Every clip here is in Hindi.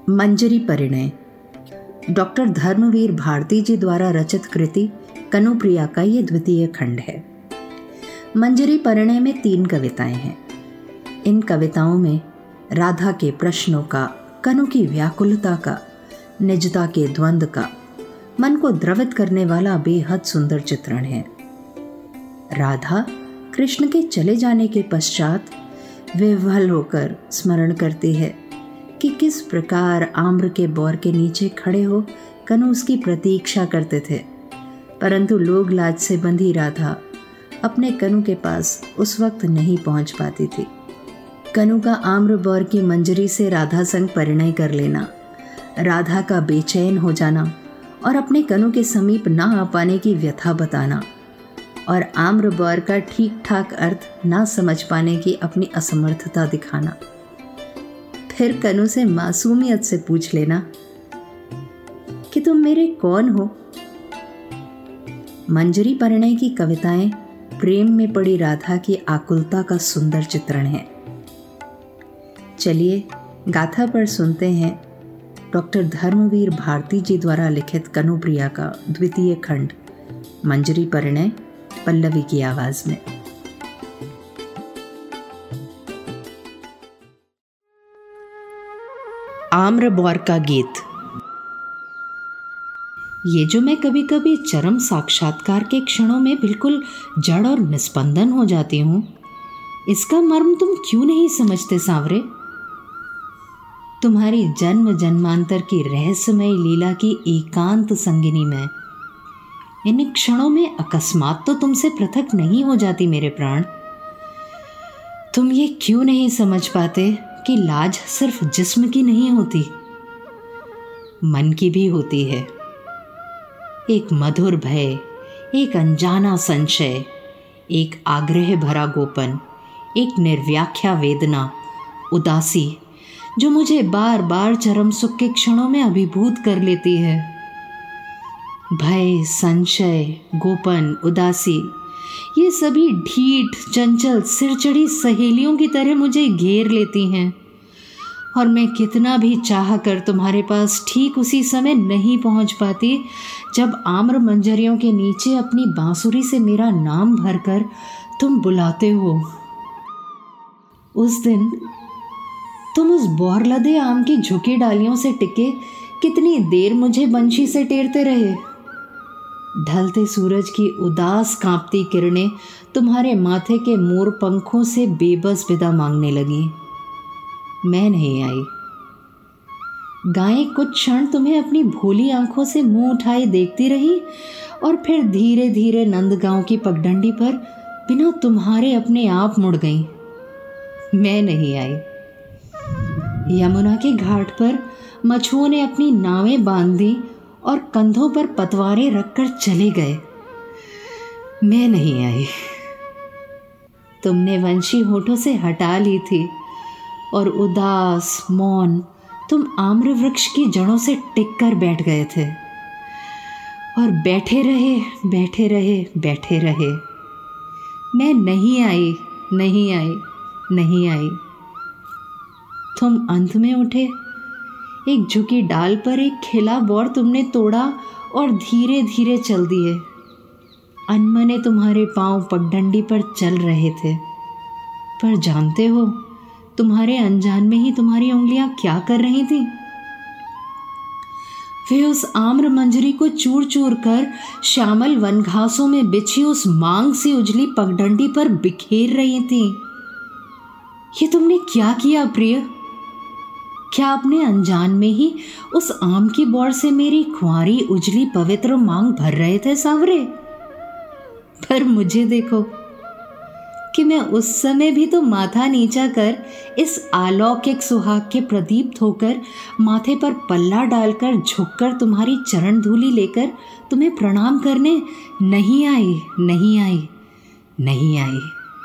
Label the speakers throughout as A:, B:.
A: मंजरी परिणय डॉक्टर धर्मवीर भारती जी द्वारा रचित कृति कनुप्रिया का ये द्वितीय खंड है। मंजरी परिणय में 3 कविताएं हैं। इन कविताओं में राधा के प्रश्नों का, कनु की व्याकुलता का, निजता के द्वंद्व का, मन को द्रवित करने वाला बेहद सुंदर चित्रण है। राधा कृष्ण के चले जाने के पश्चात विह्वल होकर स्मरण करती है कि किस प्रकार आम्र के बौर के नीचे खड़े हो कनु उसकी प्रतीक्षा करते थे, परंतु लोग लाज से बंधी राधा अपने कनु के पास उस वक्त नहीं पहुंच पाती थी। कनु का आम्र बौर की मंजरी से राधा संग परिणय कर लेना, राधा का बेचैन हो जाना और अपने कनु के समीप ना आ पाने की व्यथा बताना और आम्र बौर का ठीक ठाक अर्थ ना समझ पाने की अपनी असमर्थता दिखाना, फिर कनु से मासूमियत से पूछ लेना कि तुम मेरे कौन हो। मंजरी परिणय की कविताएं प्रेम में पड़ी राधा की आकुलता का सुंदर चित्रण है। चलिए गाथा पर सुनते हैं डॉक्टर धर्मवीर भारती जी द्वारा लिखित कनुप्रिया का द्वितीय खंड मंजरी परिणय पल्लवी की आवाज में। आम्र बौर का गीत। ये जो मैं कभी कभी चरम साक्षात्कार के क्षणों में बिल्कुल जड़ और निस्पंदन हो जाती हूँ, इसका मर्म तुम क्यों नहीं समझते सांवरे? तुम्हारी जन्म जन्मांतर की रहस्यमय लीला की एकांत संगिनी में इन क्षणों में अकस्मात तो तुमसे पृथक नहीं हो जाती मेरे प्राण। तुम ये क्यों नहीं समझ पाते कि लाज सिर्फ जिस्म की नहीं होती, मन की भी होती है। एक मधुर भय, एक अनजाना संशय, एक आग्रह भरा गोपन, एक निर्व्याख्या वेदना, उदासी जो मुझे बार बार चरम सुख के क्षणों में अभिभूत कर लेती है। भय, संशय, गोपन, उदासी, ये सभी ढीठ, चंचल, सिरचढ़ी सहेलियों की तरह मुझे घेर लेती हैं और मैं कितना भी चाह कर तुम्हारे पास ठीक उसी समय नहीं पहुंच पाती जब आम्र मंजरियों के नीचे अपनी बांसुरी से मेरा नाम भरकर तुम बुलाते हो। उस दिन तुम उस बौर लदे आम की झुकी डालियों से टिके कितनी देर मुझे बंशी से टेरते रहे। ढलते सूरज की उदास कांपती किरणें तुम्हारे माथे के मोर पंखों से बेबस विदा मांगने लगी। मैं नहीं आई। गायें कुछ क्षण तुम्हें अपनी भोली आंखों से मुंह उठाए देखती रही और फिर धीरे धीरे नंदगांव की पगडंडी पर बिना तुम्हारे अपने आप मुड़ गईं। मैं नहीं आई। यमुना के घाट पर मछुओं ने अपनी नावें बांध दी और कंधों पर पतवारें रखकर चले गए। मैं नहीं आई। तुमने वंशी होठों से हटा ली थी और उदास मौन तुम आम्र वृक्ष की जड़ों से टिक कर बैठ गए थे और बैठे रहे, बैठे रहे, बैठे रहे। मैं नहीं आई, नहीं आई, नहीं आई। तुम अंत में उठे। एक झुकी डाल पर एक खिला बौर तुमने तोड़ा और धीरे धीरे चल दिए। अनमने तुम्हारे पांव पगडंडी पर चल रहे थे, पर जानते हो तुम्हारे अनजान में ही तुम्हारी उंगलियां क्या कर रही थी? वे उस आम्र मंजरी को चूर चूर कर श्यामल वन घासों में बिछी उस मांग सी उजली पगडंडी पर बिखेर रही थी। ये तुमने क्या किया प्रिय? क्या अपने अनजान में ही उस आम की बौर से मेरी खुआरी उजली पवित्र मांग भर रहे थे सांवरे? पर मुझे देखो कि मैं उस समय भी तो माथा नीचा कर इस अलौकिक सुहाग के प्रदीप्त होकर माथे पर पल्ला डालकर झुककर तुम्हारी चरण धूलि लेकर तुम्हें प्रणाम करने नहीं आई, नहीं आई, नहीं आई।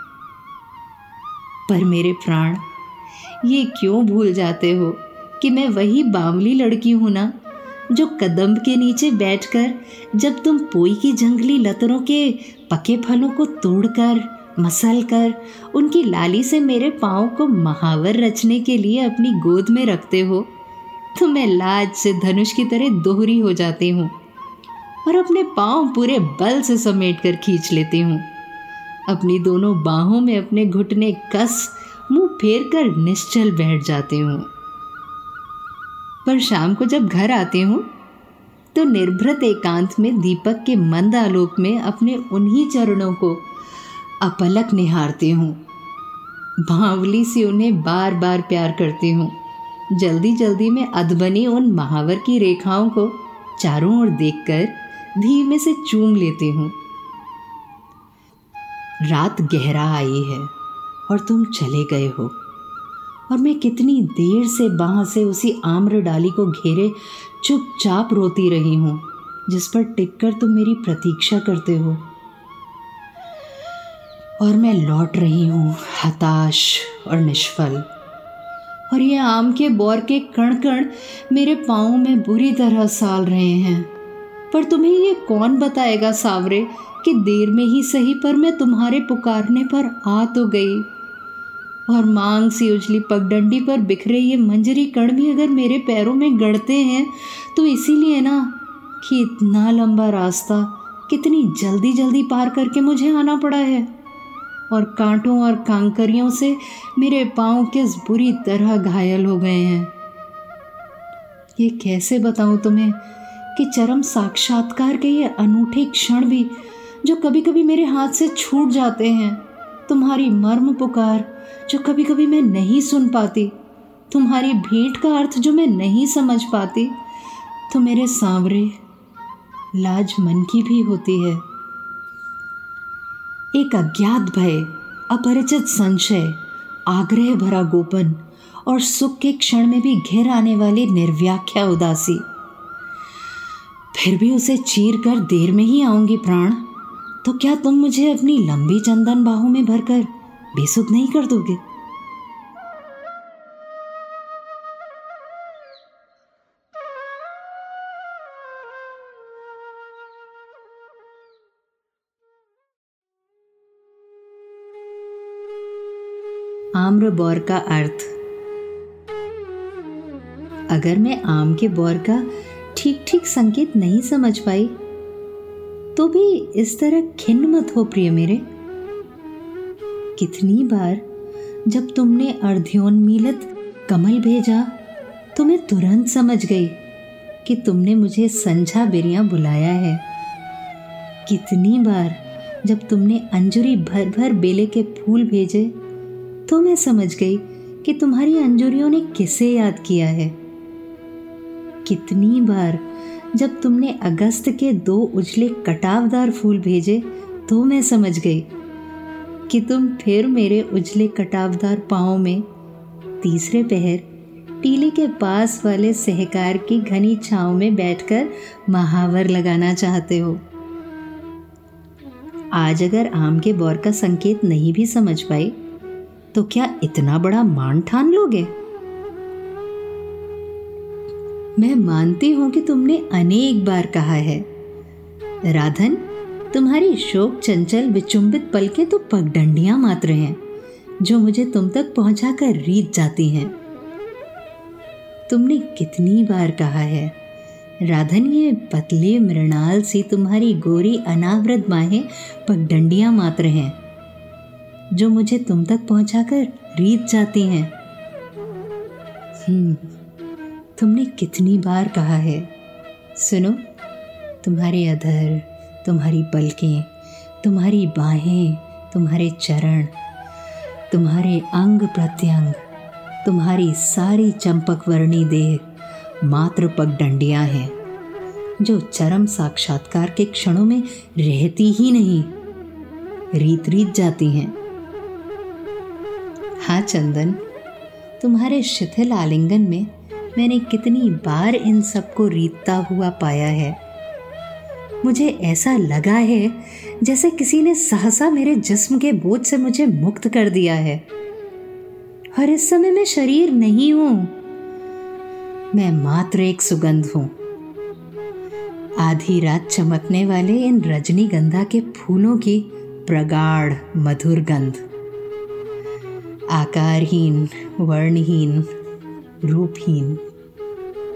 A: पर मेरे प्राण, ये क्यों भूल जाते हो कि मैं वही बावली लड़की हूं ना, जो कदम्ब के नीचे बैठकर जब तुम पोई की जंगली लतरों के पके फलों को तोड़कर मसल कर उनकी लाली से मेरे पाँव को महावर रचने के लिए अपनी गोद में रखते हो तो मैं लाज से धनुष की तरह दोहरी हो जाती हूँ और अपने पांव पूरे बल से समेट कर खींच लेती हूँ। अपनी दोनों बाहों में अपने घुटने कस मुंह फेर कर निश्चल बैठ जाती हूँ। पर शाम को जब घर आती हूँ तो निर्भृत एकांत में दीपक के मंद आलोक में अपने उन्हीं चरणों को अपलक निहारती हूँ। भांवली सी उन्हें बार बार प्यार करती हूँ। जल्दी जल्दी में अधबनी उन महावर की रेखाओं को चारों ओर देखकर धीमे से चूम लेती हूँ। रात गहरा आई है और तुम चले गए हो और मैं कितनी देर से बाह से उसी आम्र डाली को घेरे चुपचाप रोती रही हूँ जिस पर टिककर तुम मेरी प्रतीक्षा करते हो। और मैं लौट रही हूँ हताश और निष्फल, और ये आम के बौर के कण कण मेरे पाँव में बुरी तरह साल रहे हैं। पर तुम्हें ये कौन बताएगा सावरे कि देर में ही सही पर मैं तुम्हारे पुकारने पर आ तो गई। और मांग सी उजली पगडंडी पर बिखरे ये मंजरी कण भी अगर मेरे पैरों में गड़ते हैं तो इसीलिए ना कि इतना लंबा रास्ता कितनी जल्दी जल्दी पार करके मुझे आना पड़ा है, और कांटों और कांकरियों से मेरे पाँव किस बुरी तरह घायल हो गए हैं। ये कैसे बताऊं तुम्हें कि चरम साक्षात्कार के ये अनूठे क्षण भी जो कभी कभी मेरे हाथ से छूट जाते हैं, तुम्हारी मर्म पुकार जो कभी कभी मैं नहीं सुन पाती, तुम्हारी भेंट का अर्थ जो मैं नहीं समझ पाती, तो मेरे सांवरे लाज मन की भी होती है। एक अज्ञात भय, अपरिचित संशय, आग्रह भरा गोपन और सुख के क्षण में भी घिर आने वाली निर्व्याख्या उदासी। फिर भी उसे चीर कर देर में ही आऊंगी प्राण, तो क्या तुम मुझे अपनी लंबी चंदन बाहों में भरकर बेसुध नहीं कर दोगे? आम्र बौर का अर्थ। अगर मैं आम के बौर का ठीक ठीक संकेत नहीं समझ पाई तो भी इस तरह खिन्न मत हो प्रिय मेरे। कितनी बार जब तुमने अर्ध्योन्मीलित कमल भेजा तो मैं तुरंत समझ गई कि तुमने मुझे संझा बिरियां बुलाया है। कितनी बार जब तुमने अंजुरी भर भर बेले के फूल भेजे तो मैं समझ गई कि तुम्हारी अंजुरियों ने किसे याद किया है। कितनी बार जब तुमने अगस्त के 2 उजले कटावदार फूल भेजे तो मैं समझ गई कि तुम फिर मेरे उजले कटावदार पाँव में तीसरे पहर टीले के पास वाले सहकार की घनी छांव में बैठकर महावर लगाना चाहते हो। आज अगर आम के बौर का संकेत नहीं भी समझ पाई तो क्या इतना बड़ा मान ठान लोगे? मैं मानती हूं कि तुमने अनेक बार कहा है, राधन तुम्हारी शोक चंचल विचुंबित पलकें तो पगडंडियां मात्र हैं जो मुझे तुम तक पहुंचाकर रीत जाती हैं। तुमने कितनी बार कहा है, राधन ये पतले मृणाल सी तुम्हारी गोरी अनावृत बाहें पगडंडियां मात्र हैं जो मुझे तुम तक पहुंचाकर रीत जाती हैं। तुमने कितनी बार कहा है, सुनो तुम्हारे अधर, तुम्हारी पलकें, तुम्हारी बाहें, तुम्हारे चरण, तुम्हारे अंग प्रत्यंग, तुम्हारी सारी चंपक वर्णी देह मात्र पगडंडियां हैं जो चरम साक्षात्कार के क्षणों में रहती ही नहीं, रीत रीत जाती हैं। हाँ चंदन, तुम्हारे शिथिल आलिंगन में मैंने कितनी बार इन सबको रीतता हुआ पाया है। मुझे ऐसा लगा है जैसे किसी ने सहसा मेरे जिस्म के बोझ से मुझे मुक्त कर दिया है, और इस समय मैं शरीर नहीं हूं, मैं मात्र एक सुगंध हूं। आधी रात चमकने वाले इन रजनीगंधा के फूलों की प्रगाढ़ मधुर गंध, आकारहीन, वर्णहीन, रूपहीन,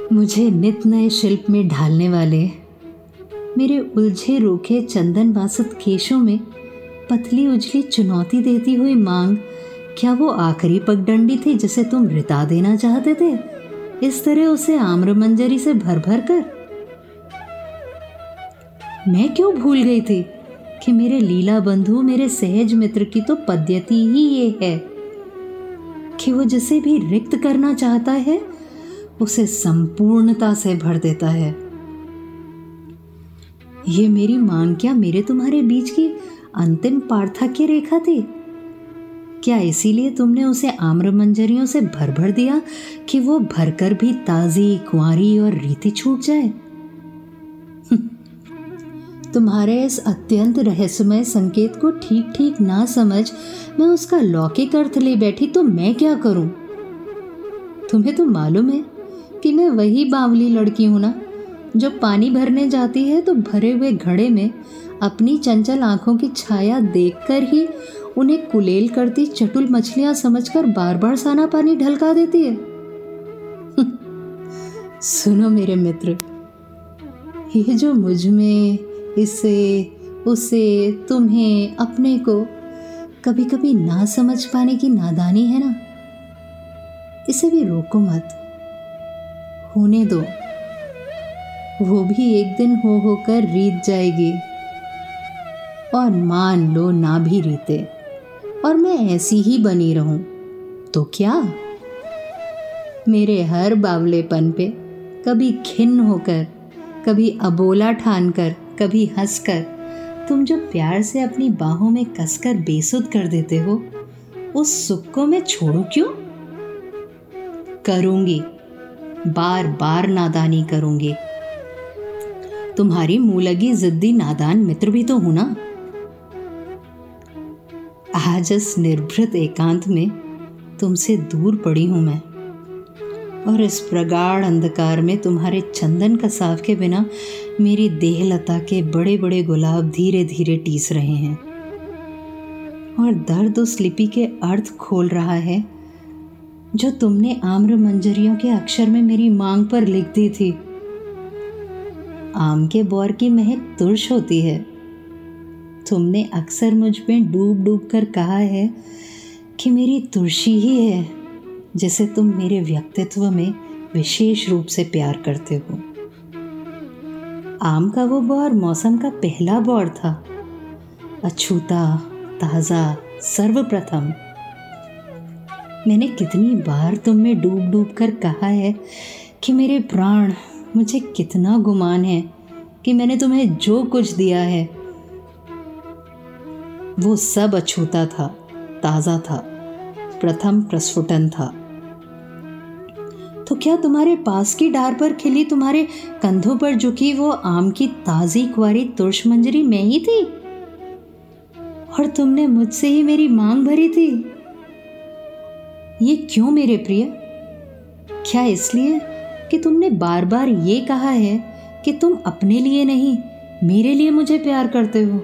A: मुझे नित नए शिल्प में ढालने वाले मेरे उलझे रोखे चंदन बासत केशों में पतली उजली चुनौती देती हुई मांग, क्या वो आखिरी पगडंडी थी जिसे तुम रिता देना चाहते थे, इस तरह उसे आम्र मंजरी से भर भर कर? मैं क्यों भूल गई थी कि मेरे लीला बंधु, मेरे सहज मित्र की तो पद्धति ही ये है कि वो जिसे भी रिक्त करना चाहता है उसे संपूर्णता से भर देता है। ये मेरी मांग क्या मेरे तुम्हारे बीच की अंतिम पार्थक्य रेखा थी? क्या इसीलिए तुमने उसे आम्र मंजरियों से भर भर दिया कि वो भरकर भी ताजी, कुंवारी और रीति छूट जाए? तुम्हारे इस अत्यंत रहस्यमय संकेत को ठीक ठीक ना समझ मैं उसका लौकिक अर्थ ले बैठी तो मैं क्या करूं? तुम्हें तो मालूम है कि मैं वही बावली लड़की हूं ना, जो पानी भरने जाती है तो भरे हुए घड़े में अपनी चंचल आंखों की छाया देखकर ही उन्हें कुलेल करती चटुल मछलियां समझकर बार बार साना पानी ढलका देती है। सुनो मेरे मित्र, ये जो मुझ में इसे, उसे, तुम्हें, अपने को कभी कभी ना समझ पाने की नादानी है ना, इसे भी रोको मत, होने दो। वो भी एक दिन होकर रीत जाएगी, और मान लो ना भी रीते और मैं ऐसी ही बनी रहूं तो क्या? मेरे हर बावलेपन पे कभी खिन्न होकर, कभी अबोला ठानकर, कभी हंसकर तुम जो प्यार से अपनी बाहों में कसकर बेसुध कर देते हो, उस सुख को मैं छोड़ूं क्यों? करूंगी, बार बार नादानी करूंगी। तुम्हारी मुंह लगी जिद्दी नादान मित्र भी तो हूं ना। आज इस निर्भृत एकांत में तुमसे दूर पड़ी हूं मैं, और इस प्रगाढ़ अंधकार में तुम्हारे चंदन का साफ के बिना मेरी देहलता के बड़े बड़े गुलाब धीरे धीरे टीस रहे हैं, और दर्द उस लिपि के अर्थ खोल रहा है जो तुमने आम्र मंजरियों के अक्षर में मेरी मांग पर लिख दी थी। आम के बौर की महक तुर्श होती है। तुमने अक्सर मुझ में डूब डूब कर कहा है कि मेरी तुर्शी ही है जिसे तुम मेरे व्यक्तित्व में विशेष रूप से प्यार करते हो। आम का वो बौर मौसम का पहला बौर था, अछूता, ताज़ा, सर्वप्रथम। मैंने कितनी बार तुम में डूब डूब कर कहा है कि मेरे प्राण, मुझे कितना गुमान है कि मैंने तुम्हें जो कुछ दिया है वो सब अछूता था, ताज़ा था, प्रथम प्रस्फुटन था। तो क्या तुम्हारे पास की डार पर खिली, तुम्हारे कंधों पर झुकी वो आम की ताज़ी कुंवारी तुर्श मंजरी मैं ही थी? और तुमने मुझसे ही मेरी मांग भरी थी। ये क्यों मेरे प्रिय? क्या इसलिए कि तुमने बार बार ये कहा है कि तुम अपने लिए नहीं, मेरे लिए मुझे प्यार करते हो?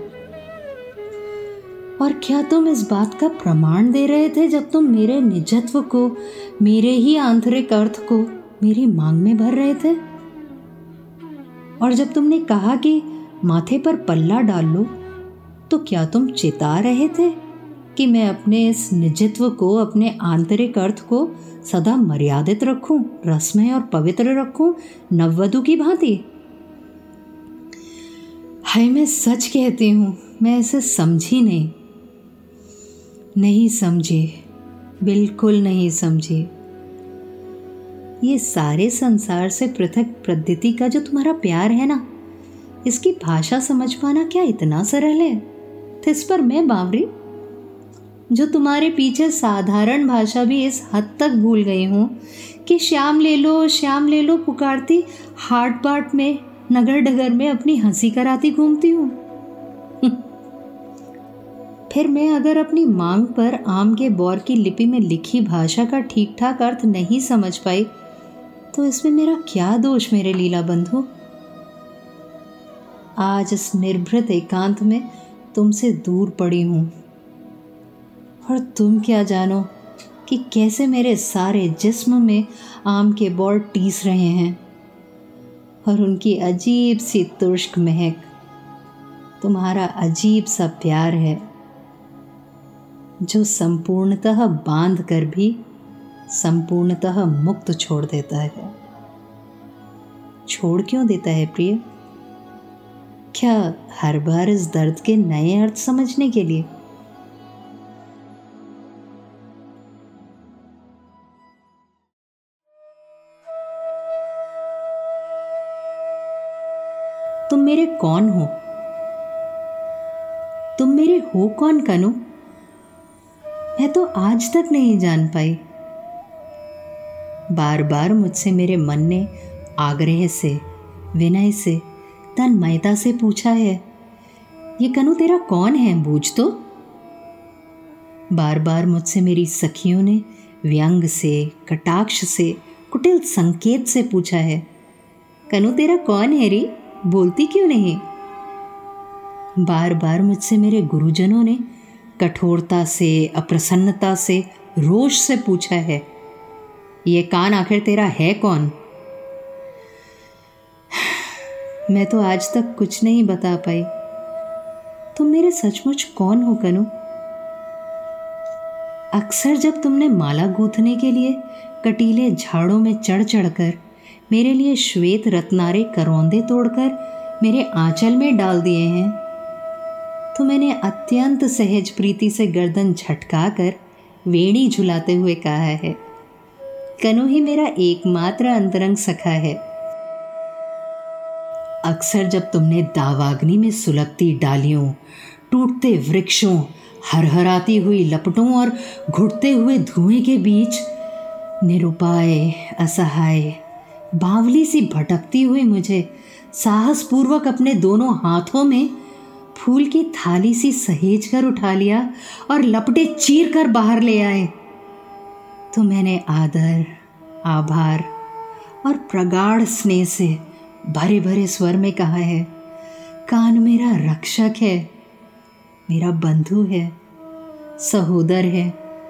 A: और क्या तुम इस बात का प्रमाण दे रहे थे जब तुम मेरे निजत्व को, मेरे ही आंतरिक अर्थ को मेरी मांग में भर रहे थे? और जब तुमने कहा कि माथे पर पल्ला डाल लो, तो क्या तुम चिता रहे थे कि मैं अपने इस निजत्व को, अपने आंतरिक अर्थ को सदा मर्यादित रखूं, रसमय और पवित्र रखूं, नववधु की भांति? हाय, मैं सच कहती हूं, मैं इसे समझी नहीं समझी, बिल्कुल नहीं समझी। ये सारे संसार से पृथक पद्धति का जो तुम्हारा प्यार है ना, इसकी भाषा समझ पाना क्या इतना सरल है? इस पर मैं बावरी, जो तुम्हारे पीछे साधारण भाषा भी इस हद तक भूल गई हूँ कि श्याम ले लो पुकारती हाट बाट में, नगर डगर में अपनी हंसी कराती घूमती हूँ। फिर मैं अगर अपनी मांग पर आम के बौर की लिपि में लिखी भाषा का ठीक ठाक अर्थ नहीं समझ पाई, तो इसमें मेरा क्या दोष मेरे लीला बंधु? आज इस निर्भृत एकांत में तुमसे दूर पड़ी हूँ, और तुम क्या जानो कि कैसे मेरे सारे जिस्म में आम के बौर टीस रहे हैं, और उनकी अजीब सी तुर्क महक, तुम्हारा अजीब सा प्यार है जो संपूर्णतः बांध कर भी संपूर्णतः मुक्त छोड़ देता है। छोड़ क्यों देता है प्रिय? क्या हर बार इस दर्द के नए अर्थ समझने के लिए? तुम मेरे कौन हो? तुम मेरे हो कौन कनु? मैं तो आज तक नहीं जान पाई। बार बार मुझसे मेरे मन ने आग्रह से, विनय से, तन्मयता से पूछा है, ये कनु तेरा कौन है, बूझ तो। बार बार मुझसे मेरी सखियों ने व्यंग से, कटाक्ष से, कुटिल संकेत से पूछा है, कनु तेरा कौन है री, बोलती क्यों नहीं। बार बार मुझसे मेरे गुरुजनों ने कठोरता से, अप्रसन्नता से, रोष से पूछा है, ये कान आखिर तेरा है कौन। मैं तो आज तक कुछ नहीं बता पाई। तुम मेरे सचमुच कौन हो कनु? अक्सर जब तुमने माला गूंथने के लिए कटीले झाड़ों में चढ़ चढ़कर मेरे लिए श्वेत रत्नारे करौंदे तोड़कर मेरे आंचल में डाल दिए हैं, तो मैंने अत्यंत सहज प्रीति से गर्दन झटका कर वेणी झुलाते हुए कहा है, कनु ही मेरा एकमात्र अंतरंग सखा है। अक्सर जब तुमने दावाग्नि में सुलगती डालियों, टूटते वृक्षों, हरहराती हुई लपटों और घुटते हुए धुएं के बीच निरुपाय, असहाय, बावली सी भटकती हुई मुझे साहसपूर्वक अपने दोनों हाथों में फूल की थाली सी सहेज कर उठा लिया और लपटे चीर कर बाहर ले आए, तो मैंने आदर, आभार और प्रगाढ़ स्नेह से भरे भरे स्वर में कहा है, कान मेरा रक्षक है, मेरा बंधु है, सहोदर है।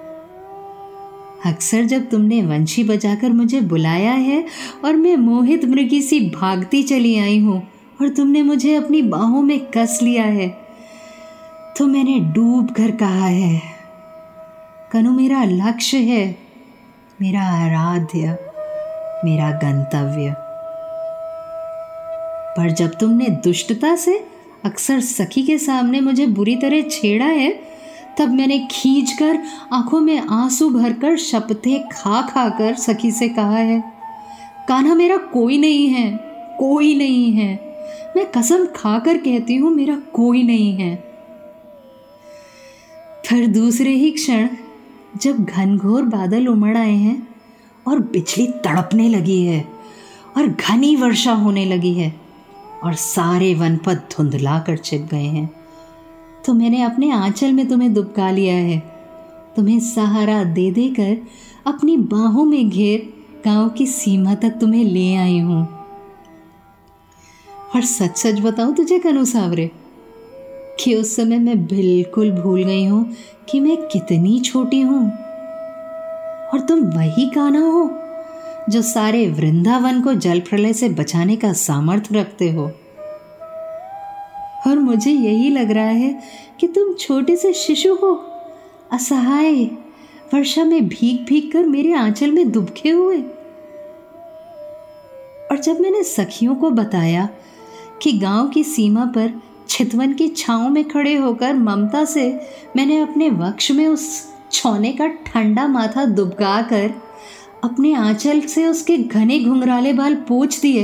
A: अक्सर जब तुमने वंशी बजाकर मुझे बुलाया है और मैं मोहित मृगी सी भागती चली आई हूं और तुमने मुझे अपनी बाहों में कस लिया है, तो मैंने डूब कर कहा है, कनु मेरा लक्ष्य है, मेरा आराध्य, मेरा गंतव्य। पर जब तुमने दुष्टता से अक्सर सखी के सामने मुझे बुरी तरह छेड़ा है, तब मैंने खींचकर आंखों में आंसू भरकर शपथें खा खा कर सखी से कहा है, कान्हा मेरा कोई नहीं है, कोई नहीं है, मैं कसम खाकर कहती हूं मेरा कोई नहीं है। फिर दूसरे ही क्षण जब घनघोर बादल उमड़ आए हैं और बिजली तड़पने लगी है और घनी वर्षा होने लगी है और सारे वनपथ धुंधला कर छिप गए हैं, तो मैंने अपने आंचल में तुम्हें दुबका लिया है, तुम्हें सहारा दे देकर अपनी बाहों में घेर गांव की सीमा तक तुम्हें ले आई हूं। और सच सच बताऊं तुझे कनु सावरे कि उस समय मैं बिल्कुल भूल गई हूं कि मैं कितनी छोटी हूं, और तुम वही कान्हा हो जो सारे वृंदावन को जल प्रलय से बचाने का सामर्थ्य रखते हो। और मुझे यही लग रहा है कि तुम छोटे से शिशु हो, असहाय, वर्षा में भीग भीग कर मेरे आंचल में दुबके हुए। और जब मैंने सखियों को बताया कि गांव की सीमा पर छितवन की छांव में खड़े होकर ममता से मैंने अपने वक्ष में उस छौने का ठंडा माथा दुबका कर अपने आंचल से उसके घने घुंघराले बाल पोंछ दिए,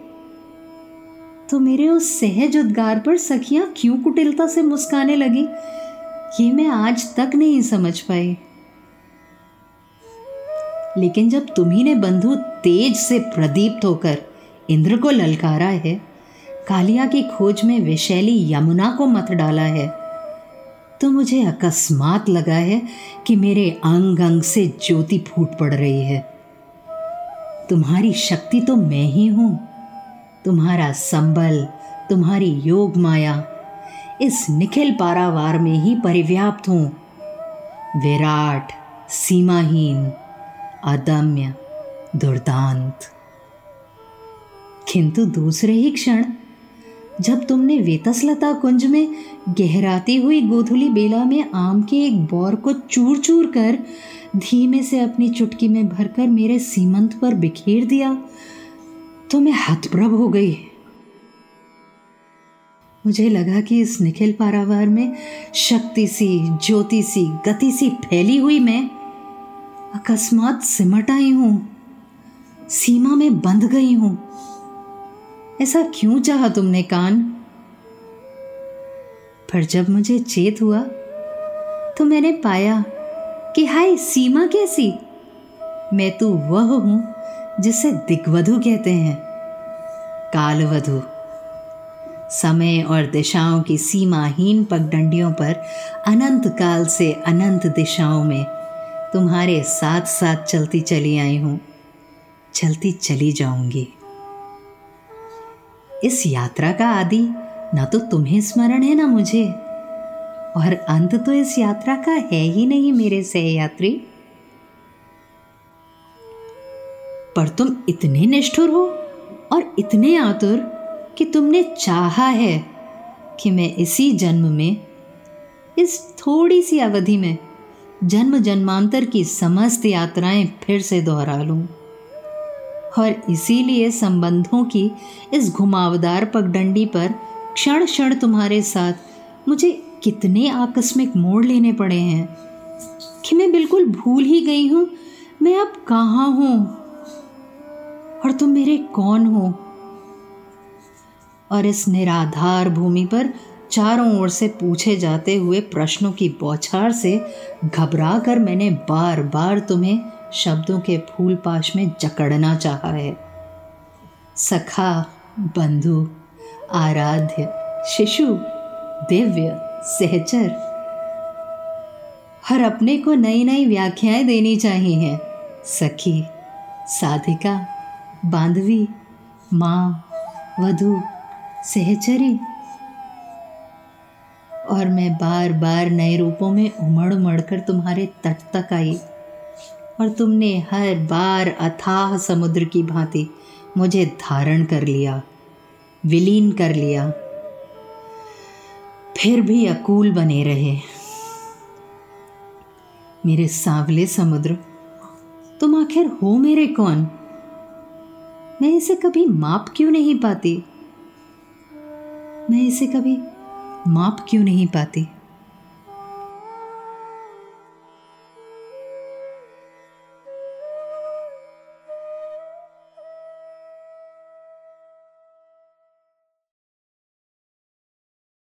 A: तो मेरे उस सहज उद्गार पर सखियां क्यों कुटिलता से मुस्काने लगी, ये मैं आज तक नहीं समझ पाई। लेकिन जब तुम्ही ने बंधु तेज से प्रदीप्त होकर इंद्र को ललकारा है, कालिया की खोज में विशैली यमुना को मत डाला है, तो मुझे अकस्मात लगा है कि मेरे अंग अंग से ज्योति फूट पड़ रही है। तुम्हारी शक्ति तो मैं ही हूं, तुम्हारा संबल, तुम्हारी योग माया इस निखिल पारावार में ही परिव्याप्त हूं। विराट, सीमाहीन, अदम्य, दुर्दांत। किंतु दूसरे ही क्षण जब तुमने वेतसलता कुंज में गहराती हुई गोधुली बेला में आम के एक बौर को चूर चूर कर धीमे से अपनी चुटकी में भरकर मेरे सीमंत पर बिखेर दिया तो मैं हतप्रभ हो गई। मुझे लगा कि इस निखिल पारावार में शक्ति सी, ज्योति सी, गति सी फैली हुई मैं अकस्मात सिमट आई हूं, सीमा में बंध गई हूं। ऐसा क्यों चाहा तुमने कान? पर जब मुझे चेत हुआ तो मैंने पाया कि हाय सीमा कैसी, मैं तो वह हूं जिसे दिग्वधु कहते हैं, कालवधु। समय और दिशाओं की सीमाहीन पगडंडियों पर अनंत काल से अनंत दिशाओं में तुम्हारे साथ साथ चलती चली आई हूं, चलती चली जाऊंगी। इस यात्रा का आदि ना तो तुम्हें स्मरण है ना मुझे, और अंत तो इस यात्रा का है ही नहीं मेरे सहयात्री। पर तुम इतने निष्ठुर हो और इतने आतुर कि तुमने चाहा है कि मैं इसी जन्म में, इस थोड़ी सी अवधि में जन्म जन्मांतर की समस्त यात्राएं फिर से दोहरा लूं, और इसीलिए संबंधों की इस घुमावदार पगडंडी पर क्षण क्षण तुम्हारे साथ मुझे कितने आकस्मिक मोड़ लेने पड़े हैं कि मैं बिल्कुल भूल ही गई हूं मैं अब कहाँ हूं और तुम मेरे कौन हो। और इस निराधार भूमि पर चारों ओर से पूछे जाते हुए प्रश्नों की बौछार से घबरा कर मैंने बार बार तुम्हें शब्दों के फूल पाश में जकड़ना चाहा है। सखा, बंधु, आराध्य, शिशु, दिव्य, सहचर, हर अपने को नई नई व्याख्याएं देनी चाहिए हैं। सखी, साधिका, बांधवी, माँ, वधु, सहचरी। और मैं बार बार नए रूपों में उमड़ उमड़ कर तुम्हारे तट तक आई, और तुमने हर बार अथाह समुद्र की भांति मुझे धारण कर लिया, विलीन कर लिया, फिर भी अकूल बने रहे। मेरे सांवले समुद्र, तुम आखिर हो मेरे कौन? मैं इसे कभी माप क्यों नहीं पाती? मैं इसे कभी माप क्यों नहीं पाती?